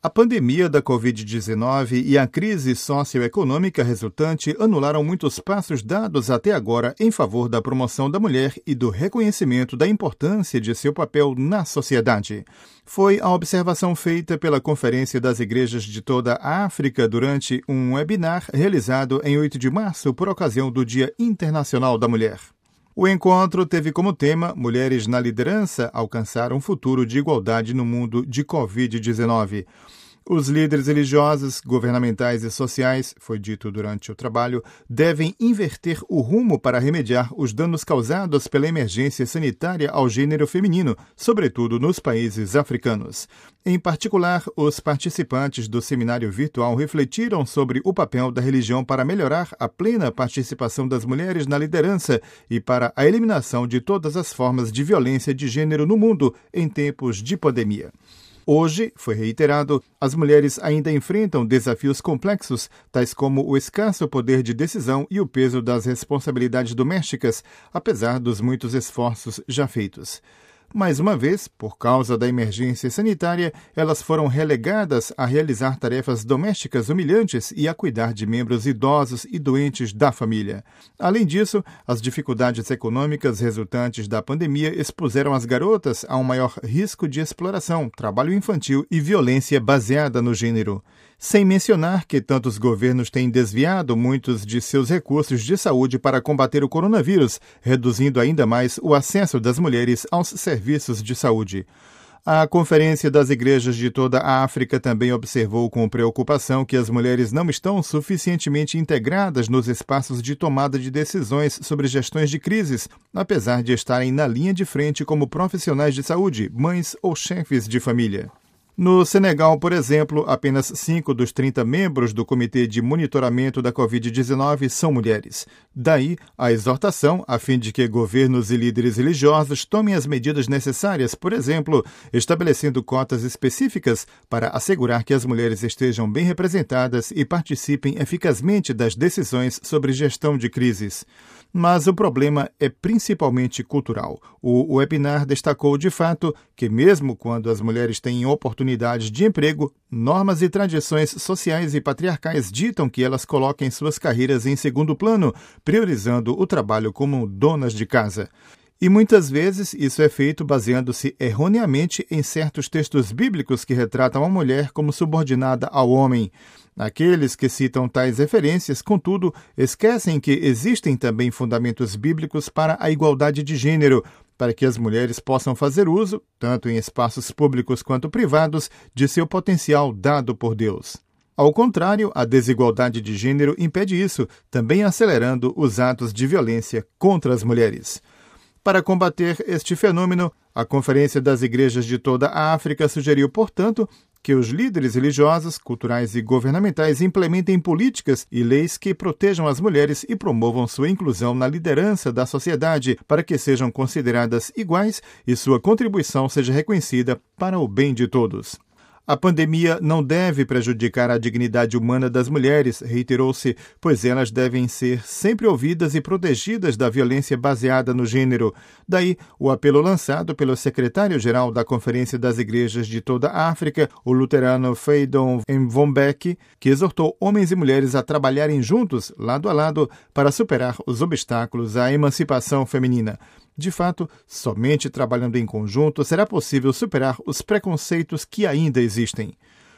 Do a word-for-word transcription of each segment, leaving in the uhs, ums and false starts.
A pandemia da covid dezenove e a crise socioeconômica resultante anularam muitos passos dados até agora em favor da promoção da mulher e do reconhecimento da importância de seu papel na sociedade. Foi a observação feita pela Conferência das Igrejas de toda a África durante um webinar realizado em oito de março por ocasião do Dia Internacional da Mulher. O encontro teve como tema Mulheres na Liderança, alcançar um futuro de igualdade no mundo de covid dezenove. Os líderes religiosos, governamentais e sociais, foi dito durante o trabalho, devem inverter o rumo para remediar os danos causados pela emergência sanitária ao gênero feminino, sobretudo nos países africanos. Em particular, os participantes do seminário virtual refletiram sobre o papel da religião para melhorar a plena participação das mulheres na liderança e para a eliminação de todas as formas de violência de gênero no mundo em tempos de pandemia. Hoje, foi reiterado, as mulheres ainda enfrentam desafios complexos, tais como o escasso poder de decisão e o peso das responsabilidades domésticas, apesar dos muitos esforços já feitos. Mais uma vez, por causa da emergência sanitária, elas foram relegadas a realizar tarefas domésticas humilhantes e a cuidar de membros idosos e doentes da família. Além disso, as dificuldades econômicas resultantes da pandemia expuseram as garotas a um maior risco de exploração, trabalho infantil e violência baseada no gênero. Sem mencionar que tantos governos têm desviado muitos de seus recursos de saúde para combater o coronavírus, reduzindo ainda mais o acesso das mulheres aos serviços de saúde. A Conferência das Igrejas de toda a África também observou com preocupação que as mulheres não estão suficientemente integradas nos espaços de tomada de decisões sobre gestões de crises, apesar de estarem na linha de frente como profissionais de saúde, mães ou chefes de família. No Senegal, por exemplo, apenas cinco dos trinta membros do Comitê de Monitoramento da covid dezenove são mulheres. Daí a exortação a fim de que governos e líderes religiosos tomem as medidas necessárias, por exemplo, estabelecendo cotas específicas para assegurar que as mulheres estejam bem representadas e participem eficazmente das decisões sobre gestão de crises. Mas o problema é principalmente cultural. O webinar destacou de fato que, mesmo quando as mulheres têm oportunidades de emprego, normas e tradições sociais e patriarcais ditam que elas coloquem suas carreiras em segundo plano, priorizando o trabalho como donas de casa. E muitas vezes isso é feito baseando-se erroneamente em certos textos bíblicos que retratam a mulher como subordinada ao homem. Aqueles que citam tais referências, contudo, esquecem que existem também fundamentos bíblicos para a igualdade de gênero, para que as mulheres possam fazer uso, tanto em espaços públicos quanto privados, de seu potencial dado por Deus. Ao contrário, a desigualdade de gênero impede isso, também acelerando os atos de violência contra as mulheres. Para combater este fenômeno, a Conferência das Igrejas de toda a África sugeriu, portanto, que os líderes religiosos, culturais e governamentais implementem políticas e leis que protejam as mulheres e promovam sua inclusão na liderança da sociedade para que sejam consideradas iguais e sua contribuição seja reconhecida para o bem de todos. A pandemia não deve prejudicar a dignidade humana das mulheres, reiterou-se, pois elas devem ser sempre ouvidas e protegidas da violência baseada no gênero. Daí o apelo lançado pelo secretário-geral da Conferência das Igrejas de toda a África, o luterano Feydon Mvombeki, que exortou homens e mulheres a trabalharem juntos, lado a lado, para superar os obstáculos à emancipação feminina. De fato, somente trabalhando em conjunto será possível superar os preconceitos que ainda existem.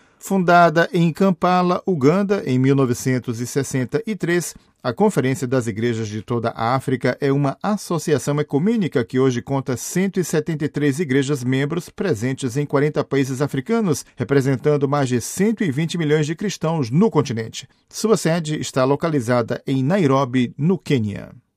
Fundada em Kampala, Uganda, em mil novecentos e sessenta e três, a Conferência das Igrejas de toda a África é uma associação ecumênica que hoje conta cento e setenta e três igrejas membros presentes em quarenta países africanos, representando mais de cento e vinte milhões de cristãos no continente. Sua sede está localizada em Nairobi, no Quênia.